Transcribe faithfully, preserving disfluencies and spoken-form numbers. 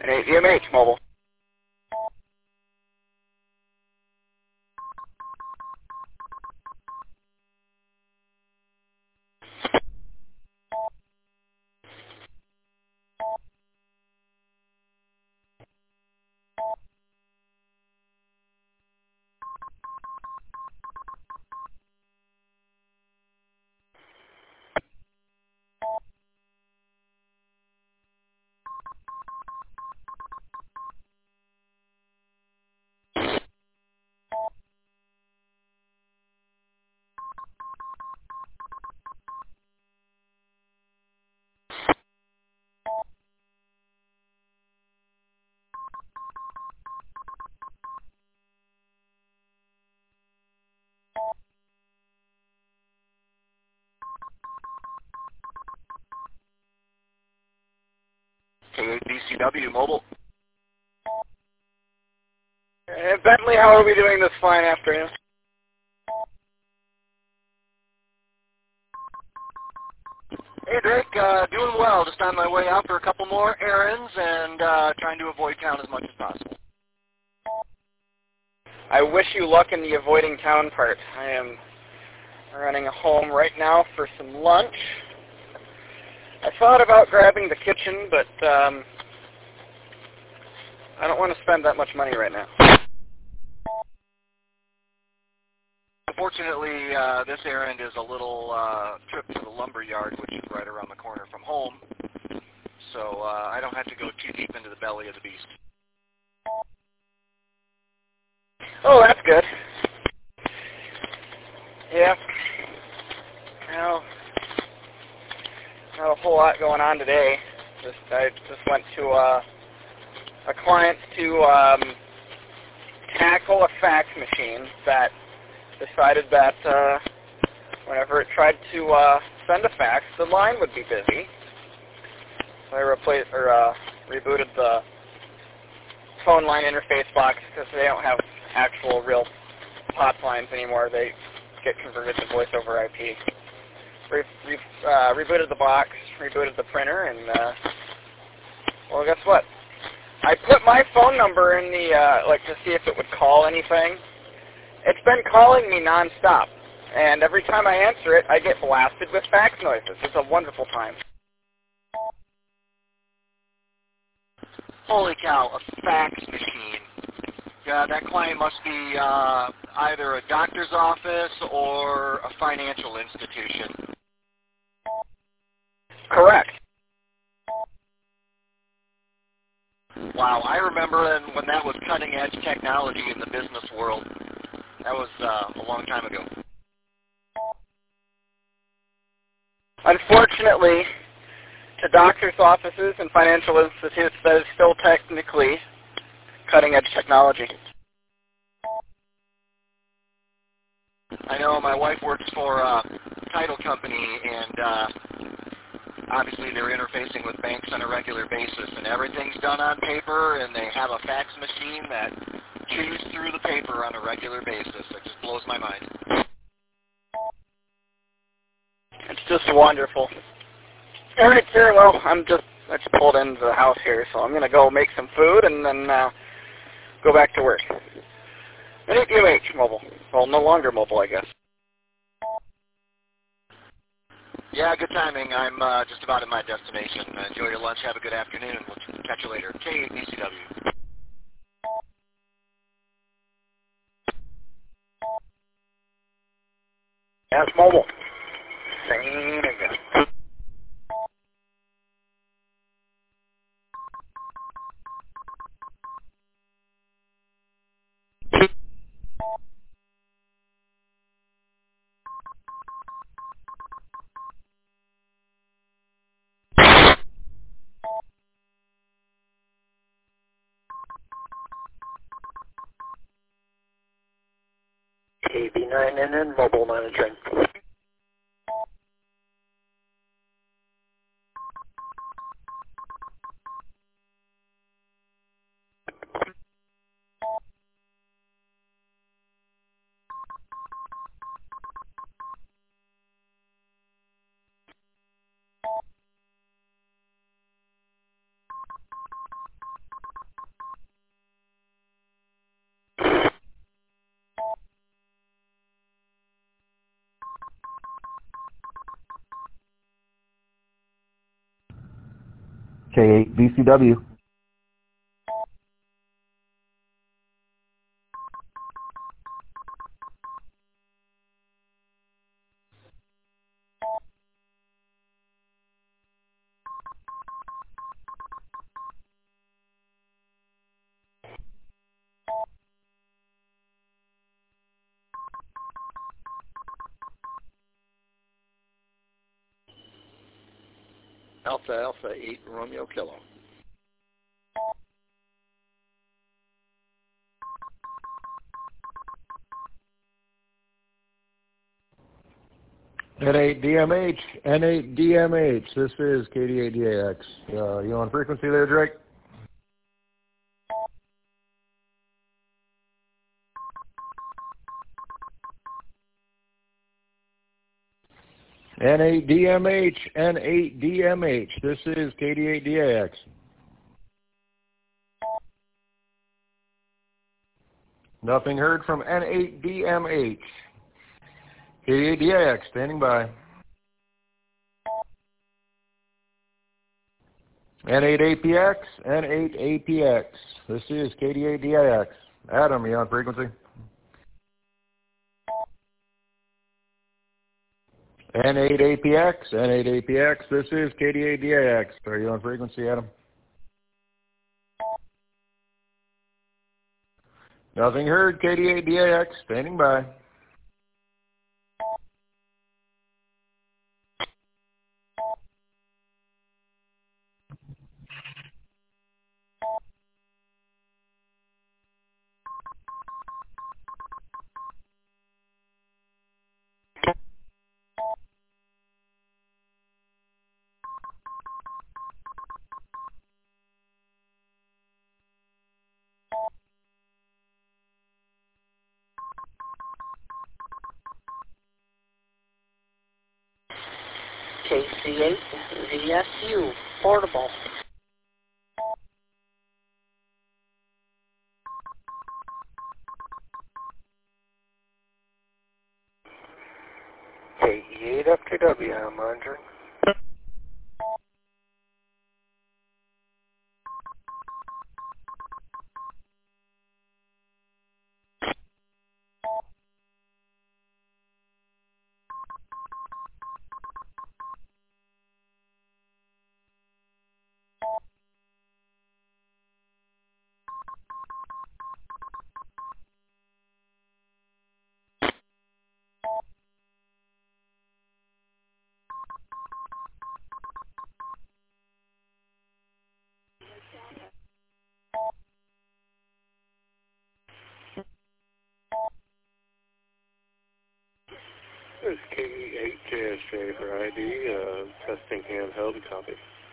And A V M H Mobile. K eight B C W Mobile. Uh, Bentley, how are we doing this fine afternoon? Hey Drake, uh, doing well. Just on my way out for a couple more errands and uh, trying to avoid town as much as possible. I wish you luck in the avoiding town part. I am running home right now for some lunch. I thought about grabbing the kitchen, but um, I don't want to spend that much money right now. Unfortunately, uh, this errand is a little uh, trip to the lumber yard, which is right around the corner from home. So uh, I don't have to go too deep into the belly of the beast. Oh, that's good. Yeah. Well, not a whole lot going on today. Just I just went to uh, a client to um, tackle a fax machine that decided that uh, whenever it tried to uh, send a fax, the line would be busy. So I replaced or uh, rebooted the phone line interface box because they don't have actual real POTS lines anymore. They get converted to voice over I P. Re re uh, rebooted the box, rebooted the printer, and uh, well, guess what? I put my phone number in the uh, like to see if it would call anything. It's been calling me nonstop, and every time I answer it, I get blasted with fax noises. It's a wonderful time. Holy cow, a fax machine. Yeah, that client must be uh, either a doctor's office or a financial institution. Correct. Wow, I remember when that was cutting-edge technology in the business world. That was uh, a long time ago. Unfortunately, to doctors' offices and financial institutes, that is still technically cutting-edge technology. I know my wife works for a title company, and uh, obviously they're interfacing with banks on a regular basis, and everything's done on paper, and they have a fax machine that chews through the paper on a regular basis. It just blows my mind. It's just wonderful. All right, sir. Well, I'm just I just pulled into the house here, so I'm gonna go make some food and then uh, go back to work. N A V M H Mobile. Well, no longer mobile, I guess. Yeah, good timing. I'm uh, just about at my destination. Enjoy your lunch. Have a good afternoon. We'll catch you later. K eight B C W. That's mobile. Same again. K B nine N N Mobile Monitoring. K eight B C W. Alpha Alpha eight Romeo Kilo. N eight D M H, N eight D M H, this is K D A D A X. Uh, you on frequency there, Drake? N eight D M H, N eight D M H, this is K D A D A X. Nothing heard from N eight D M H. K D A D A X, standing by. N eight A P X, N eight A P X, this is K D A D A X. Adam, you on frequency? N eight A P X, N eight A P X, this is K D A D A X. Are you on frequency, Adam? Nothing heard, K D A D A X, standing by. K C eight V S U, portable. K E eight F T W, I'm monitoring. This is K E eight J S J for I D, uh, testing handheld, copy.